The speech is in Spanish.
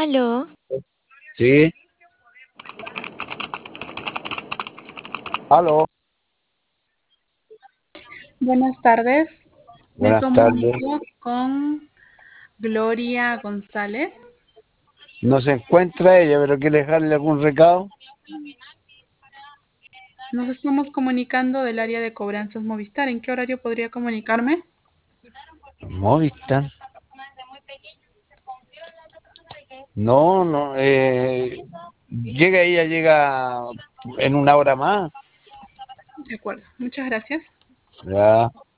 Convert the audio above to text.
Aló, Sí, aló, Buenas tardes, me buenas tardes. comunico con Gloria González. No se encuentra ella, pero quiere dejarle algún recado. Nos estamos comunicando del área de cobranzas Movistar. ¿En qué horario podría comunicarme? Movistar. No, no, ella llega en una hora más. De acuerdo, muchas gracias. Ya.